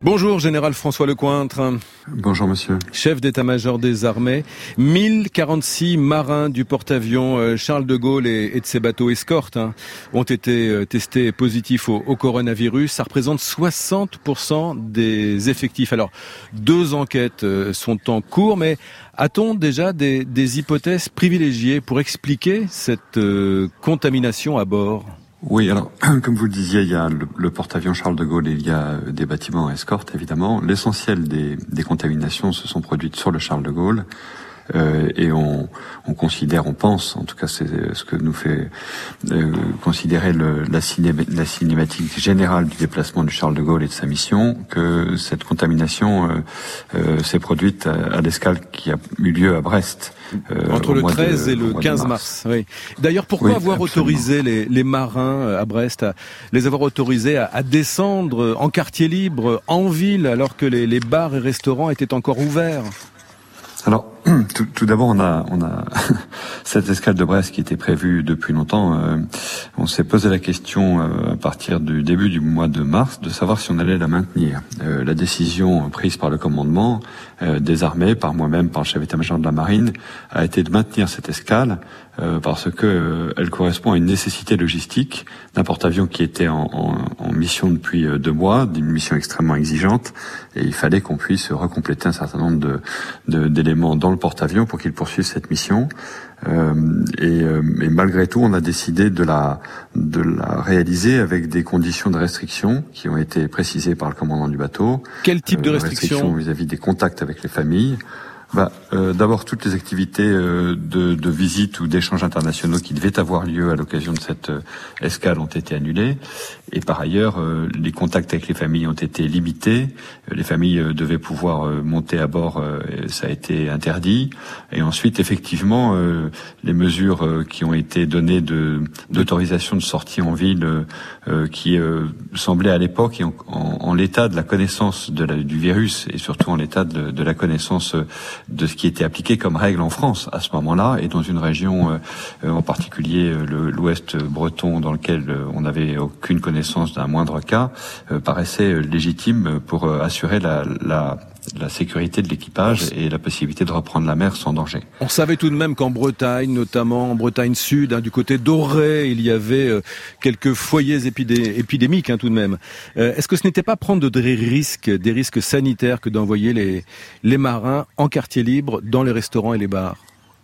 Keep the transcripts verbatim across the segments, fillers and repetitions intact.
Bonjour, Général François Lecointre. Bonjour, monsieur. Chef d'état-major des armées. mille quarante-six marins du porte-avions Charles de Gaulle et, et de ses bateaux escortes hein, ont été testés positifs au, au coronavirus. Ça représente soixante pour cent des effectifs. Alors, deux enquêtes sont en cours, mais a-t-on déjà des, des hypothèses privilégiées pour expliquer cette euh, contamination à bord ? Oui, alors, comme vous le disiez, il y a le, le porte-avions Charles de Gaulle et il y a des bâtiments à escorte, évidemment. L'essentiel des, des contaminations se sont produites sur le Charles de Gaulle. Euh, et on, on considère, on pense, en tout cas c'est ce que nous fait euh, considérer le, la, ciné, la cinématique générale du déplacement du Charles de Gaulle et de sa mission, que cette contamination euh, euh, s'est produite à, à l'escale qui a eu lieu à Brest. Euh, Entre le treize de, et le quinze mars. mars. Oui. D'ailleurs, pourquoi oui, avoir absolument. autorisé les, les marins à Brest, à les avoir autorisés à, à descendre en quartier libre, en ville, alors que les, les bars et restaurants étaient encore ouverts ? Alors, tout, tout d'abord, on a, on a cette escale de Brest qui était prévue depuis longtemps. Euh, on s'est posé la question euh, à partir du début du mois de mars de savoir si on allait la maintenir. Euh, la décision prise par le commandement euh, des armées, par moi-même, par le chef d'état-major de la marine, a été de maintenir cette escale euh, parce que euh, elle correspond à une nécessité logistique d'un porte-avions qui était en, en, en mission depuis euh, deux mois, d'une mission extrêmement exigeante, et il fallait qu'on puisse recompléter un certain nombre de, de, d'éléments dans le porte-avions pour qu'il poursuive cette mission. Euh, et, euh, et malgré tout, on a décidé de la, de la réaliser avec des conditions de restriction qui ont été précisées par le commandant du bateau. Quel type de euh, restriction ? Restrictions vis-à-vis des contacts avec les familles. Bah, euh, d'abord, toutes les activités euh, de, de visite ou d'échanges internationaux qui devaient avoir lieu à l'occasion de cette euh, escale ont été annulées. Et par ailleurs, euh, les contacts avec les familles ont été limités. Euh, les familles euh, devaient pouvoir euh, monter à bord, euh, et ça a été interdit. Et ensuite, effectivement, euh, les mesures euh, qui ont été données de d'autorisation de sortie en ville, euh, qui euh, semblaient à l'époque, et en, en, en l'état de la connaissance de la, du virus, et surtout en l'état de, de la connaissance euh, de ce qui était appliqué comme règle en France à ce moment-là, et dans une région euh, en particulier le, l'ouest breton dans lequel euh, on n'avait aucune connaissance d'un moindre cas, euh, paraissait légitime pour euh, assurer la, la la sécurité de l'équipage et la possibilité de reprendre la mer sans danger. On savait tout de même qu'en Bretagne, notamment en Bretagne Sud, hein, du côté d'Auray, il y avait euh, quelques foyers épidé- épidémiques hein, tout de même. Euh, est-ce que ce n'était pas prendre de des risques, des risques sanitaires que d'envoyer les, les marins en quartier libre dans les restaurants et les bars ?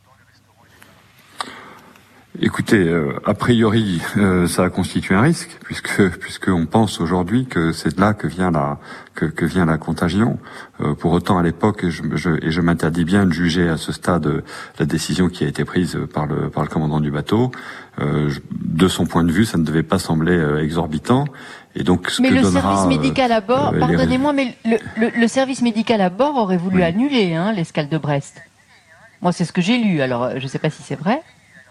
Écoutez, euh, a priori, euh, ça a constitué un risque, puisque puisqu'on pense aujourd'hui que c'est de là que vient la que, que vient la contagion. Euh, pour autant, à l'époque, et je, je, et je m'interdis bien de juger à ce stade la décision qui a été prise par le par le commandant du bateau. Euh, je, de son point de vue, ça ne devait pas sembler euh, exorbitant. Et donc, ce mais que le donnera, service médical à bord, euh, pardonnez-moi, les... mais le, le, le service médical à bord aurait voulu oui. annuler hein, l'escale de Brest. Moi, c'est ce que j'ai lu. Alors, je ne sais pas si c'est vrai.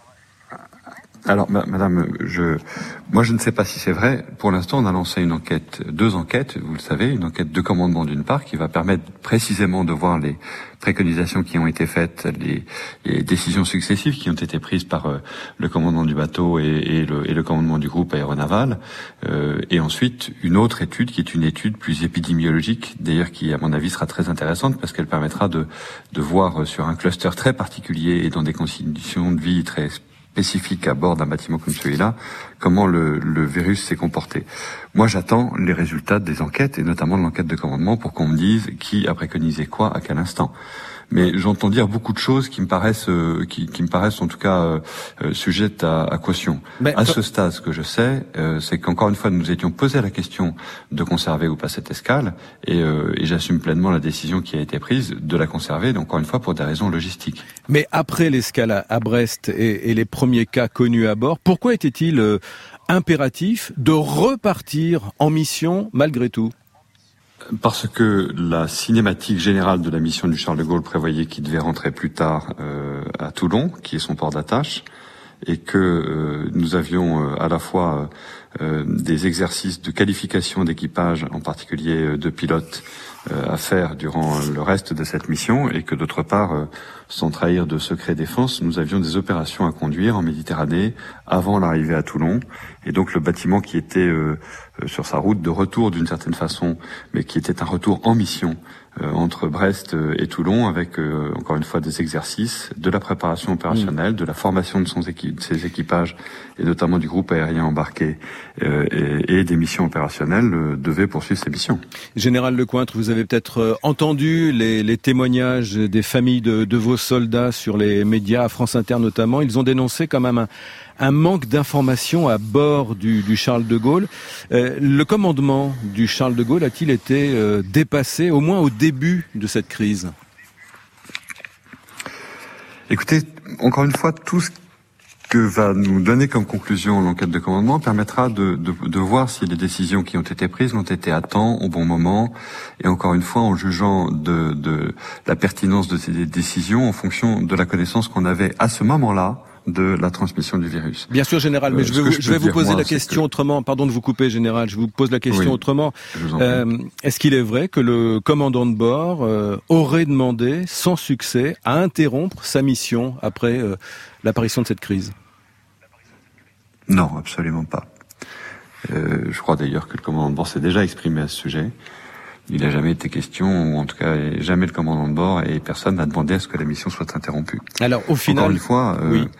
Alors, madame, je, moi, je ne sais pas si c'est vrai. Pour l'instant, on a lancé une enquête, deux enquêtes, vous le savez, une enquête de commandement d'une part, qui va permettre précisément de voir les préconisations qui ont été faites, les, les décisions successives qui ont été prises par euh, le commandement du bateau et, et, le, et le commandement du groupe aéronaval. Euh, et ensuite, une autre étude qui est une étude plus épidémiologique, d'ailleurs, qui, à mon avis, sera très intéressante parce qu'elle permettra de, de voir sur un cluster très particulier et dans des conditions de vie très spécifique à bord d'un bâtiment comme celui-là, comment le, le virus s'est comporté. Moi, j'attends les résultats des enquêtes, et notamment de l'enquête de commandement, pour qu'on me dise qui a préconisé quoi à quel instant. Mais j'entends dire beaucoup de choses qui me paraissent, euh, qui, qui me paraissent en tout cas euh, euh, sujettes à, à caution. Mais à ce stade, ce que je sais, euh, c'est qu'encore une fois, nous étions posé la question de conserver ou pas cette escale, et, euh, et j'assume pleinement la décision qui a été prise de la conserver, donc encore une fois pour des raisons logistiques. Mais après l'escale à, à Brest et, et les premiers cas connus à bord, pourquoi était-il euh, impératif de repartir en mission malgré tout ? Parce que la cinématique générale de la mission du Charles de Gaulle prévoyait qu'il devait rentrer plus tard euh, à Toulon, qui est son port d'attache, et que euh, nous avions euh, à la fois euh, des exercices de qualification d'équipage, en particulier euh, de pilotes, euh, à faire durant le reste de cette mission, et que d'autre part, euh, sans trahir de secret défense, nous avions des opérations à conduire en Méditerranée avant l'arrivée à Toulon. Et donc le bâtiment qui était euh, sur sa route de retour d'une certaine façon, mais qui était un retour en mission euh, entre Brest et Toulon, avec euh, encore une fois des exercices, de la préparation opérationnelle, mmh. de la formation de, son équi- de ses équipages et notamment du groupe aérien embarqué euh, et, et des missions opérationnelles euh, devaient poursuivre ces missions. Général Lecointre, vous avez peut-être euh, entendu les, les témoignages des familles de, de vos soldats sur les médias, à France Inter notamment. Ils ont dénoncé quand même un, un manque d'informations à bord du, du Charles de Gaulle. Euh, le commandement du Charles de Gaulle a-t-il été euh, dépassé, au moins au début de cette crise ? Écoutez, encore une fois, tout ce que va nous donner comme conclusion l'enquête de commandement permettra de, de, de voir si les décisions qui ont été prises l'ont été à temps, au bon moment, et encore une fois en jugeant de, de la pertinence de ces décisions en fonction de la connaissance qu'on avait à ce moment-là de la transmission du virus. Bien sûr, Général, mais euh, je vais, vous, je je vais vous poser moi, la question que... autrement. Pardon de vous couper, Général, je vous pose la question oui, autrement. Euh, est-ce qu'il est vrai que le commandant de bord euh, aurait demandé, sans succès, à interrompre sa mission après euh, l'apparition de cette crise ? Non, absolument pas. Euh, je crois d'ailleurs que le commandant de bord s'est déjà exprimé à ce sujet. Il n'a jamais été question, ou en tout cas jamais le commandant de bord, et personne n'a demandé à ce que la mission soit interrompue. Alors au final, encore une fois, euh, oui,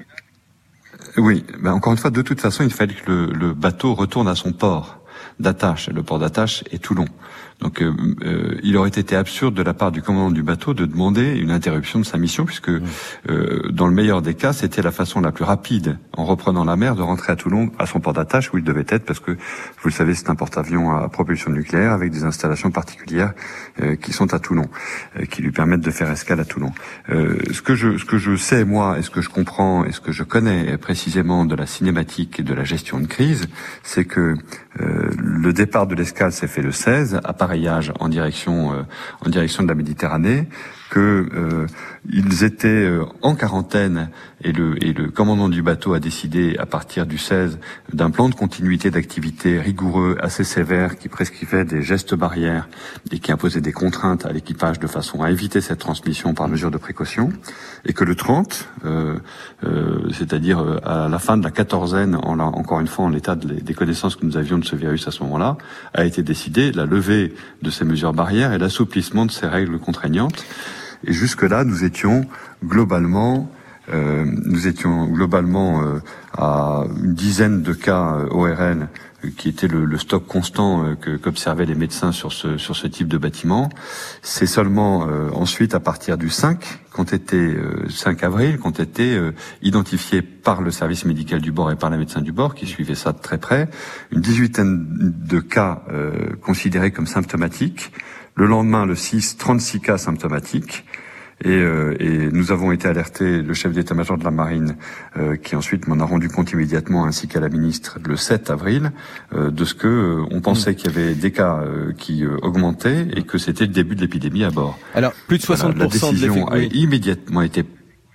oui, ben encore une fois, de toute façon, il fallait que le, le bateau retourne à son port d'attache. Le port d'attache est Toulon. Donc, euh, euh, il aurait été absurde de la part du commandant du bateau de demander une interruption de sa mission, puisque mmh. euh, dans le meilleur des cas, c'était la façon la plus rapide, en reprenant la mer, de rentrer à Toulon, à son port d'attache, où il devait être, parce que, vous le savez, c'est un porte-avions à propulsion nucléaire, avec des installations particulières euh, qui sont à Toulon, euh, qui lui permettent de faire escale à Toulon. Euh, ce que je, ce que je sais, moi, et ce que je comprends, et ce que je connais précisément de la cinématique et de la gestion de crise, c'est que euh, le départ de l'escale s'est fait le seize, appareillage en direction euh, en direction de la Méditerranée, que euh, ils étaient euh, en quarantaine et le et le commandant du bateau a décidé à partir du seize d'un plan de continuité d'activité rigoureux, assez sévère, qui prescrivait des gestes barrières et qui imposait des contraintes à l'équipage de façon à éviter cette transmission par mesure de précaution, et que le trente, euh, euh, c'est-à-dire euh, à la fin de la quatorzaine, en la, encore une fois en l'état de, des connaissances que nous avions de ce virus à ce moment-là, a été décidé la levée de ces mesures barrières et l'assouplissement de ces règles contraignantes. Et jusque-là, nous étions globalement, euh, nous étions globalement euh, à une dizaine de cas euh, O R L, euh, qui était le, le stock constant euh, que, qu'observaient les médecins sur ce sur ce type de bâtiment. C'est seulement euh, ensuite, à partir du cinq, qu'ont été euh, cinq avril, qu'ont été euh, identifiés par le service médical du bord et par les médecins du bord, qui suivaient ça de très près, une dix-huitaine de cas euh, considérés comme symptomatiques. Le lendemain, le six, trente-six cas symptomatiques. Et, euh, et nous avons été alertés, le chef d'état-major de la marine, euh, qui ensuite m'en a rendu compte immédiatement, ainsi qu'à la ministre, le sept avril, euh, de ce que euh, on pensait mmh. qu'il y avait des cas euh, qui euh, augmentaient et que c'était le début de l'épidémie à bord. Alors, plus de soixante pour cent voilà, la décision de l'effet... a immédiatement été...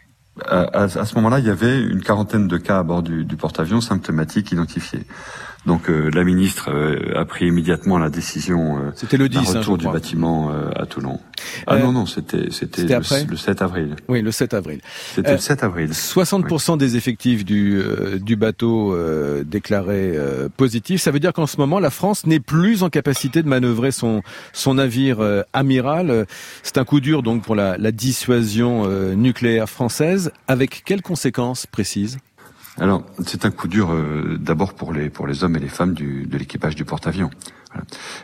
À, à, à ce moment-là, il y avait une quarantaine de cas à bord du, du porte-avions symptomatiques identifiés. Donc euh, la ministre euh, a pris immédiatement la décision euh, c'était le dix, d'un retour hein, du bâtiment euh, à Toulon. Ah euh, non, non, c'était c'était, c'était le, le sept avril. Oui, le sept avril. C'était euh, le sept avril. soixante pour cent oui. des effectifs du, euh, du bateau euh, déclarés euh, positifs. Ça veut dire qu'en ce moment, la France n'est plus en capacité de manœuvrer son, son navire euh, amiral. C'est un coup dur donc pour la, la dissuasion euh, nucléaire française. Avec quelles conséquences précises ? Alors, c'est un coup dur euh, d'abord pour les pour les hommes et les femmes du, de l'équipage du porte-avions, voilà.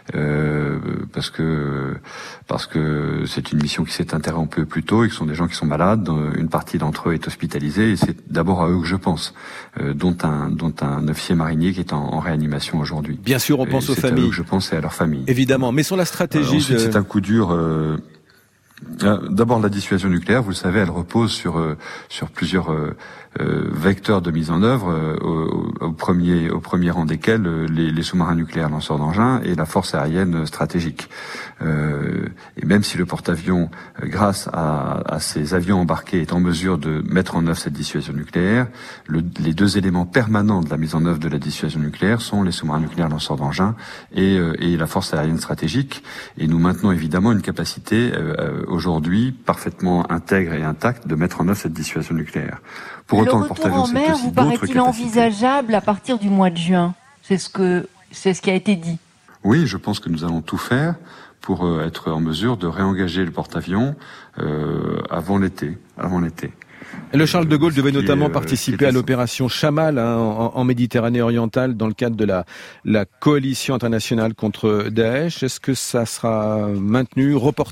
euh, parce que parce que c'est une mission qui s'est interrompue plus tôt et que ce sont des gens qui sont malades. Une partie d'entre eux est hospitalisée et c'est d'abord à eux que je pense, euh, dont un dont un officier marinier qui est en, en réanimation aujourd'hui. Bien sûr, on pense et aux familles. C'est à eux que je pense et à leurs familles. Évidemment, mais sur la stratégie. Euh, ensuite, de... c'est un coup dur. Euh, D'abord, la dissuasion nucléaire, vous le savez, elle repose sur euh, sur plusieurs euh, euh, vecteurs de mise en œuvre, euh, au, au premier au premier rang desquels euh, les, les sous-marins nucléaires lanceurs d'engins et la force aérienne stratégique. Euh, et même si le porte-avions, euh, grâce à, à ces avions embarqués, est en mesure de mettre en œuvre cette dissuasion nucléaire, le, les deux éléments permanents de la mise en œuvre de la dissuasion nucléaire sont les sous-marins nucléaires lanceurs d'engins et, euh, et la force aérienne stratégique. Et nous maintenons évidemment une capacité euh, aujourd'hui parfaitement intègre et intacte de mettre en œuvre cette dissuasion nucléaire. Pour le autant, retour le porte-avions, en mer vous paraît-il envisageable à partir du mois de juin ? C'est ce que c'est ce qui a été dit. Oui, je pense que nous allons tout faire pour euh, être en mesure de réengager le porte-avions euh, avant l'été, avant l'été. Le Charles de Gaulle devait qui, notamment euh, participer à l'opération Chamal hein, en, en Méditerranée orientale dans le cadre de la, la coalition internationale contre Daesh. Est-ce que ça sera maintenu, reporté ?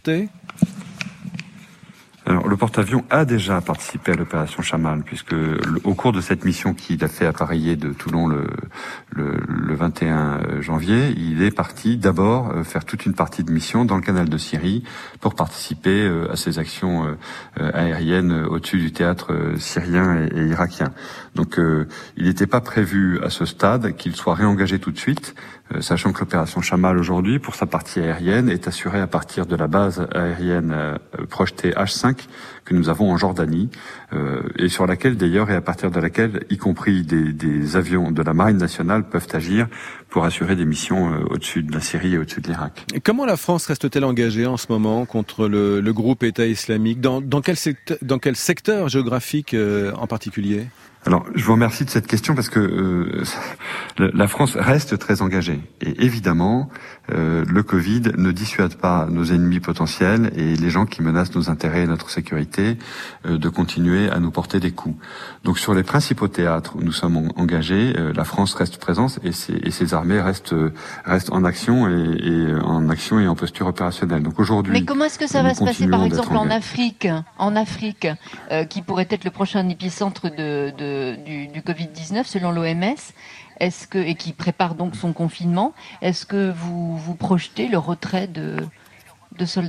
Alors, le porte-avions a déjà participé à l'opération Chamal, puisque le, au cours de cette mission qu'il a fait appareiller de Toulon le, le, le vingt et un janvier, il est parti d'abord faire toute une partie de mission dans le canal de Syrie pour participer à ces actions aériennes au-dessus du théâtre syrien et, et irakien. Donc, euh, il n'était pas prévu à ce stade qu'il soit réengagé tout de suite, euh, sachant que l'opération Chamal aujourd'hui, pour sa partie aérienne, est assurée à partir de la base aérienne euh, projetée H cinq que nous avons en Jordanie, euh, et sur laquelle d'ailleurs, et à partir de laquelle, y compris des, des avions de la Marine nationale peuvent agir pour assurer des missions euh, au-dessus de la Syrie et au-dessus de l'Irak. Et comment la France reste-t-elle engagée en ce moment contre le, le groupe État islamique ? Dans, dans, quel secteur, dans quel secteur géographique euh, en particulier ? Alors, je vous remercie de cette question parce que euh, la France reste très engagée. Et évidemment, euh, le Covid ne dissuade pas nos ennemis potentiels et les gens qui menacent nos intérêts et notre sécurité euh, de continuer à nous porter des coups. Donc, sur les principaux théâtres où nous sommes engagés, euh, la France reste présente et ses, et ses armées restent, restent en action et, et en action et en posture opérationnelle. Donc aujourd'hui, mais comment est-ce que ça va se passer, par exemple, en Afrique, en Afrique, euh, qui pourrait être le prochain épicentre de, de Du, du covid dix-neuf selon l'O M S, est-ce que, et qui prépare donc son confinement, est-ce que vous, vous projetez le retrait de, de soldats ?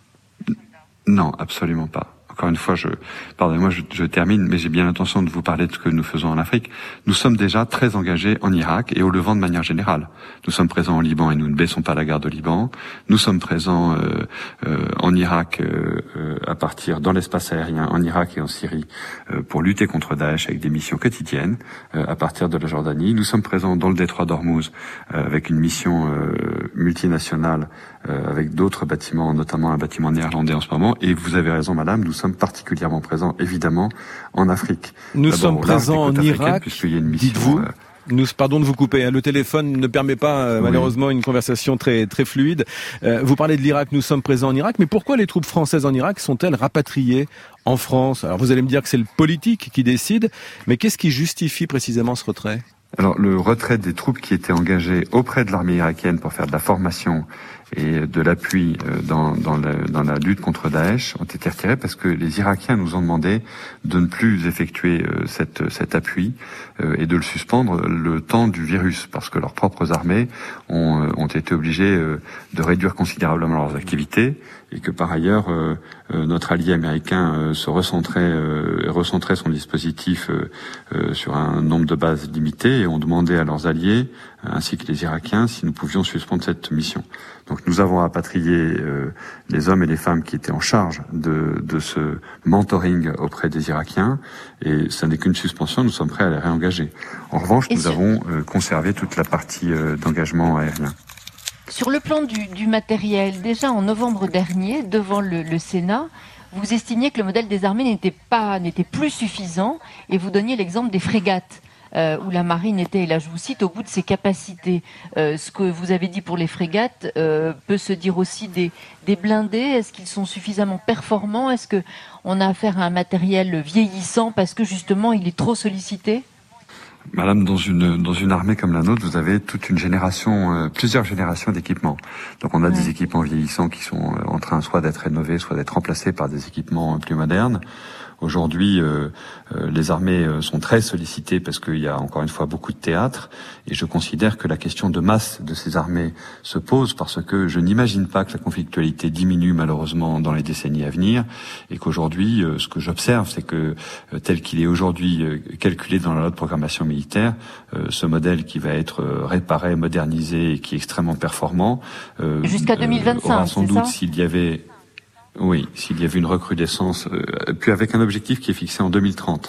Non, absolument pas. Encore une fois, je, pardonnez-moi, je, je termine, mais j'ai bien l'intention de vous parler de ce que nous faisons en Afrique. Nous sommes déjà très engagés en Irak et au Levant de manière générale. Nous sommes présents au Liban et nous ne baissons pas la garde au Liban. Nous sommes présents euh, euh, en Irak euh, euh, à partir dans l'espace aérien en Irak et en Syrie euh, pour lutter contre Daesh avec des missions quotidiennes euh, à partir de la Jordanie. Nous sommes présents dans le détroit d'Ormuz euh, avec une mission euh, multinationale euh, avec d'autres bâtiments, notamment un bâtiment néerlandais en ce moment. Et vous avez raison, madame, nous sommes particulièrement présents, évidemment, en Afrique. Nous sommes présents en Irak, dites-vous. Euh, Nous, pardon de vous couper, hein, le téléphone ne permet pas euh, oui. malheureusement une conversation très très fluide. Euh, vous parlez de l'Irak, nous sommes présents en Irak, mais pourquoi les troupes françaises en Irak sont-elles rapatriées en France ? Alors vous allez me dire que c'est le politique qui décide, mais qu'est-ce qui justifie précisément ce retrait ? Alors le retrait des troupes qui étaient engagées auprès de l'armée irakienne pour faire de la formation et de l'appui dans, dans, la, dans la lutte contre Daesh ont été retirés parce que les Irakiens nous ont demandé de ne plus effectuer cette, cet appui et de le suspendre le temps du virus parce que leurs propres armées ont, ont été obligées de réduire considérablement leurs activités et que par ailleurs euh, notre allié américain euh, se recentrait, euh, recentrait son dispositif euh, euh, sur un nombre de bases limité et ont demandé à leurs alliés ainsi que les Irakiens si nous pouvions suspendre cette mission. Donc nous avons rapatrié euh, les hommes et les femmes qui étaient en charge de, de ce mentoring auprès des Irakiens et ça n'est qu'une suspension, nous sommes prêts à les réengager. En revanche, et nous sur... avons euh, conservé toute la partie euh, d'engagement aérien. Sur le plan du, du matériel, déjà en novembre dernier, devant le, le Sénat, vous estimiez que le modèle des armées n'était pas, n'était plus suffisant et vous donniez l'exemple des frégates. Euh, où la marine était, et là je vous cite, au bout de ses capacités. Euh, ce que vous avez dit pour les frégates euh, peut se dire aussi des, des blindés. Est-ce qu'ils sont suffisamment performants ? Est-ce qu'on a affaire à un matériel vieillissant parce que justement il est trop sollicité ? Madame, dans une dans une armée comme la nôtre, vous avez toute une génération, euh, plusieurs générations d'équipements. Donc on a ouais. des équipements vieillissants qui sont euh, en train soit d'être rénovés, soit d'être remplacés par des équipements euh, plus modernes. Aujourd'hui, euh, euh, les armées euh, sont très sollicitées parce qu'il y a encore une fois beaucoup de théâtres et je considère que la question de masse de ces armées se pose parce que je n'imagine pas que la conflictualité diminue malheureusement dans les décennies à venir et qu'aujourd'hui, euh, ce que j'observe, c'est que euh, tel qu'il est aujourd'hui euh, calculé dans la loi de programmation militaire, euh, ce modèle qui va être euh, réparé, modernisé et qui est extrêmement performant, euh, jusqu'à deux mille vingt-cinq, euh, aura sans c'est doute ça s'il y avait Oui, s'il y avait une recrudescence, euh, puis avec un objectif qui est fixé en deux mille trente.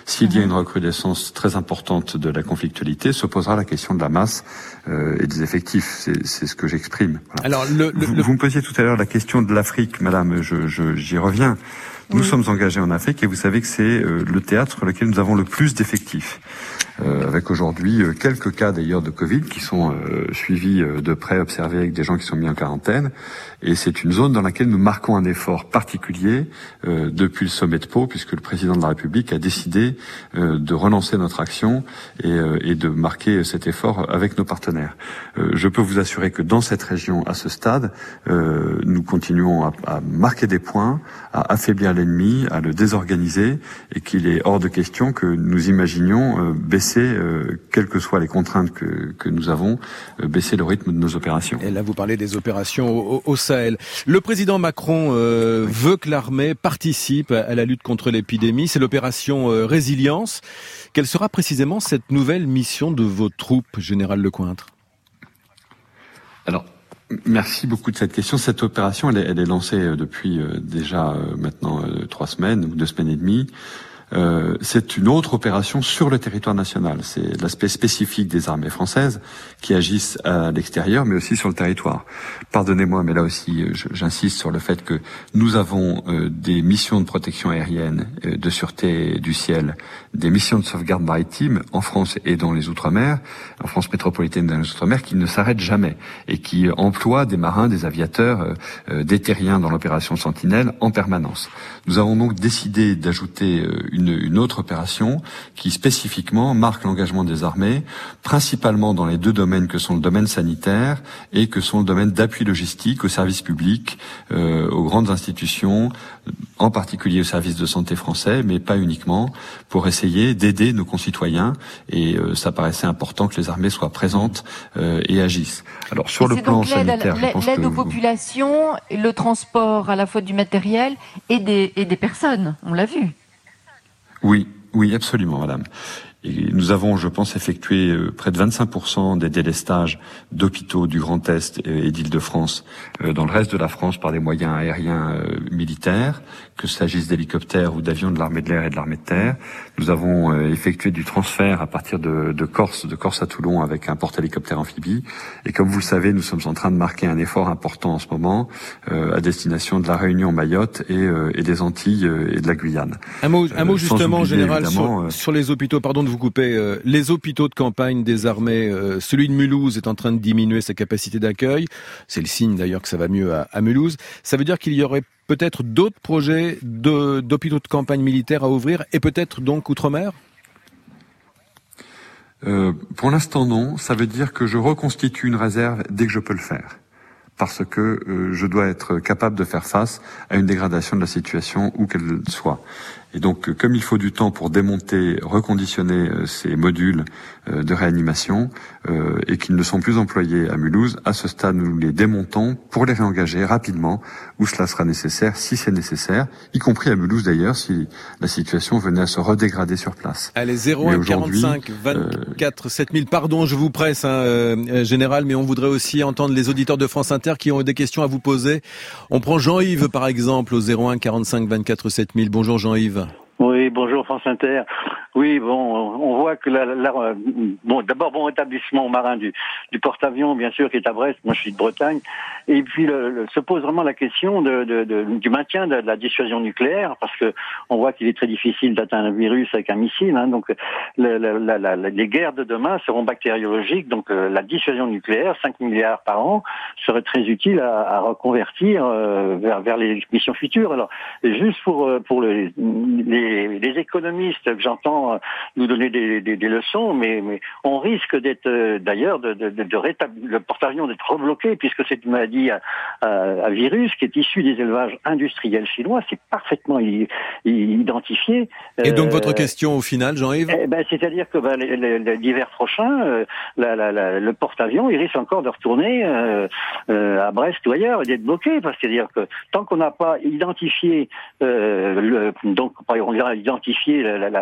S'il y a une recrudescence très importante de la conflictualité, se posera la question de la masse euh, et des effectifs. C'est, c'est ce que j'exprime. Voilà. Alors, le, le, vous, le... vous me posiez tout à l'heure la question de l'Afrique, madame, je, je, j'y reviens. Nous oui. sommes engagés en Afrique et vous savez que c'est euh, le théâtre sur lequel nous avons le plus d'effectifs. Euh, avec aujourd'hui euh, quelques cas d'ailleurs de Covid qui sont euh, suivis euh, de près, observés avec des gens qui sont mis en quarantaine. Et c'est une zone dans laquelle nous marquons un effort particulier euh, depuis le sommet de Pau, puisque le président de la République a décidé euh, de relancer notre action et, euh, et de marquer cet effort avec nos partenaires. Euh, je peux vous assurer que dans cette région, à ce stade, euh, nous continuons à, à marquer des points, à affaiblir l'ennemi, à le désorganiser, et qu'il est hors de question que nous imaginions euh, baisser, euh, quelles que soient les contraintes que, que nous avons, euh, baisser le rythme de nos opérations. Et là, vous parlez des opérations au, au Sahel. Le président Macron euh, oui. veut que l'armée participe à la lutte contre l'épidémie. C'est l'opération euh, Résilience. Quelle sera précisément cette nouvelle mission de vos troupes, Général Lecointre ? Alors, merci beaucoup de cette question. Cette opération, elle est, elle est lancée depuis euh, déjà euh, maintenant euh, trois semaines ou deux semaines et demie. Euh, c'est une autre opération sur le territoire national. C'est l'aspect spécifique des armées françaises qui agissent à l'extérieur, mais aussi sur le territoire. Pardonnez-moi, mais là aussi, je, j'insiste sur le fait que nous avons euh, des missions de protection aérienne, euh, de sûreté du ciel, des missions de sauvegarde maritime en France et dans les Outre-mer, en France métropolitaine et dans les Outre-mer, qui ne s'arrêtent jamais et qui emploient des marins, des aviateurs, euh, euh, des terriens dans l'opération Sentinelle en permanence. Nous avons donc décidé d'ajouter euh, une Une, une autre opération qui spécifiquement marque l'engagement des armées, principalement dans les deux domaines que sont le domaine sanitaire et que sont le domaine d'appui logistique aux services publics, euh, aux grandes institutions, en particulier aux services de santé français, mais pas uniquement, pour essayer d'aider nos concitoyens. Et euh, ça paraissait important que les armées soient présentes euh, et agissent. Alors sur et le plan sanitaire, l'aide, je pense l'aide que... aux populations, le transport à la fois du matériel et des, et des personnes, on l'a vu. Oui, oui, absolument, madame. Et nous avons, je pense, effectué euh, près de vingt-cinq pour cent des délestages d'hôpitaux du Grand Est et d'Île-de-France euh, dans le reste de la France par des moyens aériens euh, militaires, que s'agisse d'hélicoptères ou d'avions de l'armée de l'air et de l'armée de terre. Nous avons euh, effectué du transfert à partir de, de Corse, de Corse à Toulon avec un porte-hélicoptère amphibie. Et comme vous le savez, nous sommes en train de marquer un effort important en ce moment euh, à destination de la Réunion, Mayotte et, euh, et des Antilles euh, et de la Guyane. Un mot, un mot euh, justement, général, sur, euh, sur les hôpitaux, pardon de vous couper, euh, les hôpitaux de campagne des armées, euh, celui de Mulhouse est en train de diminuer sa capacité d'accueil. C'est le signe d'ailleurs que ça va mieux à, à Mulhouse. Ça veut dire qu'il y aurait peut-être d'autres projets de, d'hôpitaux de campagne militaires à ouvrir et peut-être donc outre-mer ? euh, Pour l'instant non. Ça veut dire que je reconstitue une réserve dès que je peux le faire. Parce que euh, je dois être capable de faire face à une dégradation de la situation où qu'elle soit. Et donc, comme il faut du temps pour démonter, reconditionner euh, ces modules euh, de réanimation euh, et qu'ils ne sont plus employés à Mulhouse, à ce stade, nous les démontons pour les réengager rapidement où cela sera nécessaire, si c'est nécessaire, y compris à Mulhouse d'ailleurs, si la situation venait à se redégrader sur place. Allez, zéro un quarante-cinq vingt-quatre sept mille, pardon, je vous presse, hein, euh, Général, mais on voudrait aussi entendre les auditeurs de France Inter qui ont des questions à vous poser. On prend Jean-Yves, par exemple, au zéro un quarante-cinq vingt-quatre sept mille. Bonjour Jean-Yves. Oui, bonjour France Inter. Oui, bon, on voit que la, la, bon, d'abord bon rétablissement au marin du, du porte-avions, bien sûr, qui est à Brest. Moi, je suis de Bretagne. Et puis, le, le, se pose vraiment la question de, de, de, du maintien de, de la dissuasion nucléaire, parce que on voit qu'il est très difficile d'atteindre un virus avec un missile. Hein, donc, le, la, la, la, les guerres de demain seront bactériologiques. Donc, euh, la dissuasion nucléaire, cinq milliards par an, serait très utile à, à reconvertir euh, vers, vers les missions futures. Alors, juste pour pour les, les, les économistes que j'entends nous donner des, des, des leçons, mais, mais on risque d'être euh, d'ailleurs de, de, de, de rétablir le porte-avions d'être rebloqué, puisque c'est une maladie à, à, à virus qui est issue des élevages industriels chinois. C'est parfaitement i, i, identifié. Et donc euh, votre question au final, Jean-Yves eh ben, c'est-à-dire que ben, l'hiver prochain, euh, la, la, la, le porte-avions il risque encore de retourner euh, euh, à Brest ou ailleurs et d'être bloqué, parce que c'est-à-dire que tant qu'on n'a pas identifié, euh, le, donc on dira identifié la, la, la source,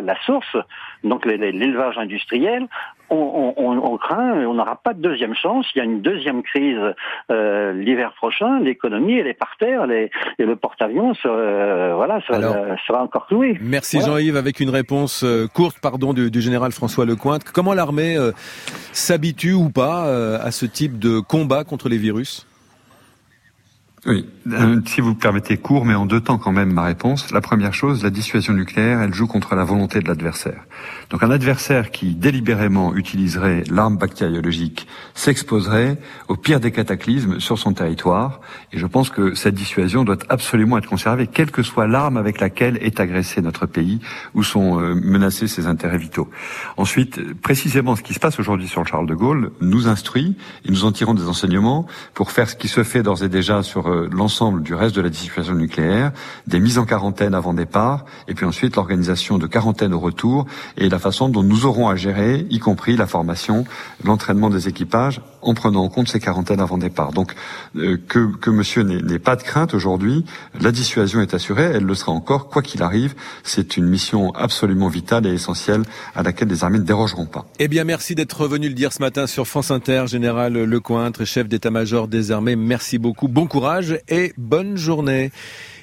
force donc l'élevage industriel, on, on, on craint, on n'aura pas de deuxième chance. Il y a une deuxième crise euh, l'hiver prochain. L'économie, elle est par terre, les, et le porte-avions sera, euh, voilà, sera, Alors, sera encore cloué. Merci voilà. Jean-Yves, avec une réponse euh, courte, pardon, du, du général François Lecointre. Comment l'armée euh, s'habitue ou pas euh, à ce type de combat contre les virus ? Oui, euh, si vous me permettez court, mais en deux temps quand même ma réponse. La première chose, la dissuasion nucléaire, elle joue contre la volonté de l'adversaire. Donc un adversaire qui délibérément utiliserait l'arme bactériologique s'exposerait au pire des cataclysmes sur son territoire. Et je pense que cette dissuasion doit absolument être conservée, quelle que soit l'arme avec laquelle est agressé notre pays ou sont euh, menacés ses intérêts vitaux. Ensuite, précisément ce qui se passe aujourd'hui sur le Charles de Gaulle nous instruit et nous en tirons des enseignements pour faire ce qui se fait d'ores et déjà sur l'ensemble du reste de la dissuasion nucléaire, des mises en quarantaine avant départ, et puis ensuite l'organisation de quarantaine au retour, et la façon dont nous aurons à gérer, y compris la formation, l'entraînement des équipages, en prenant en compte ces quarantaines avant départ. Donc euh, que, que monsieur n'ait, n'ait pas de crainte aujourd'hui, la dissuasion est assurée, elle le sera encore, quoi qu'il arrive. C'est une mission absolument vitale et essentielle à laquelle les armées ne dérogeront pas. Eh bien, merci d'être venu le dire ce matin sur France Inter, Général Lecointre, chef d'état-major des armées. Merci beaucoup, bon courage et bonne journée.